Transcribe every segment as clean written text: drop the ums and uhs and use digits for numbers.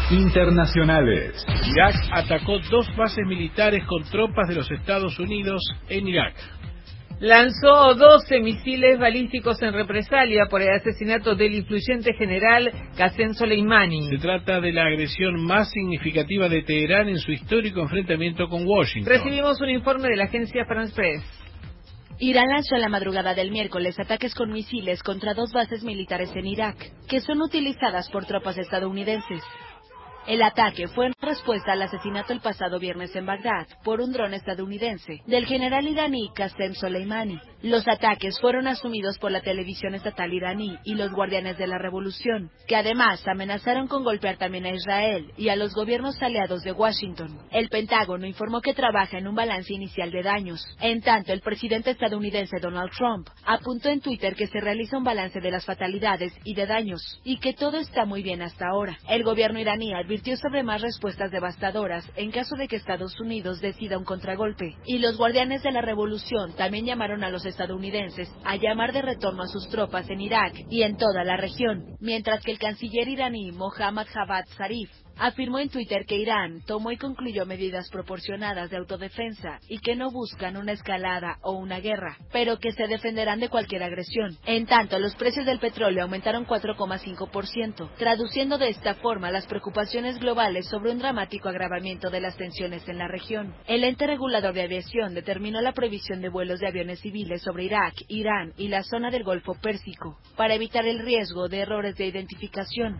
Internacionales. Irak atacó 2 bases militares con tropas de los Estados Unidos en Irak. Lanzó 12 misiles balísticos en represalia por el asesinato del influyente general Qasem Soleimani. Se trata de la agresión más significativa de Teherán en su histórico enfrentamiento con Washington. Recibimos un informe de la agencia France Press. Irán lanzó en la madrugada del miércoles ataques con misiles contra 2 bases militares en Irak, que son utilizadas por tropas estadounidenses. El ataque fue en respuesta al asesinato el pasado viernes en Bagdad por un dron estadounidense del general iraní Qasem Soleimani. Los ataques fueron asumidos por la televisión estatal iraní y los guardianes de la revolución, que además amenazaron con golpear también a Israel y a los gobiernos aliados de Washington. El Pentágono informó que trabaja en un balance inicial de daños. En tanto, el presidente estadounidense Donald Trump apuntó en Twitter que se realiza un balance de las fatalidades y de daños y que todo está muy bien hasta ahora. El gobierno iraní advirtió sobre más respuestas devastadoras en caso de que Estados Unidos decida un contragolpe. Y los guardianes de la revolución también llamaron a los estadounidenses a llamar de retorno a sus tropas en Irak y en toda la región, mientras que el canciller iraní Mohammad Javad Zarif afirmó en Twitter que Irán tomó y concluyó medidas proporcionadas de autodefensa y que no buscan una escalada o una guerra, pero que se defenderán de cualquier agresión. En tanto, los precios del petróleo aumentaron 4,5%, traduciendo de esta forma las preocupaciones globales sobre un dramático agravamiento de las tensiones en la región. El ente regulador de aviación determinó la prohibición de vuelos de aviones civiles sobre Irak, Irán y la zona del Golfo Pérsico, para evitar el riesgo de errores de identificación.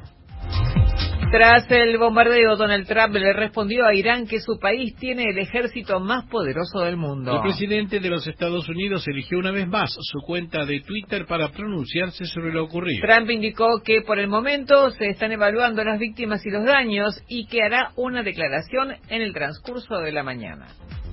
Tras el bombardeo, Donald Trump le respondió a Irán que su país tiene el ejército más poderoso del mundo. El presidente de los Estados Unidos eligió una vez más su cuenta de Twitter para pronunciarse sobre lo ocurrido. Trump indicó que por el momento se están evaluando las víctimas y los daños y que hará una declaración en el transcurso de la mañana.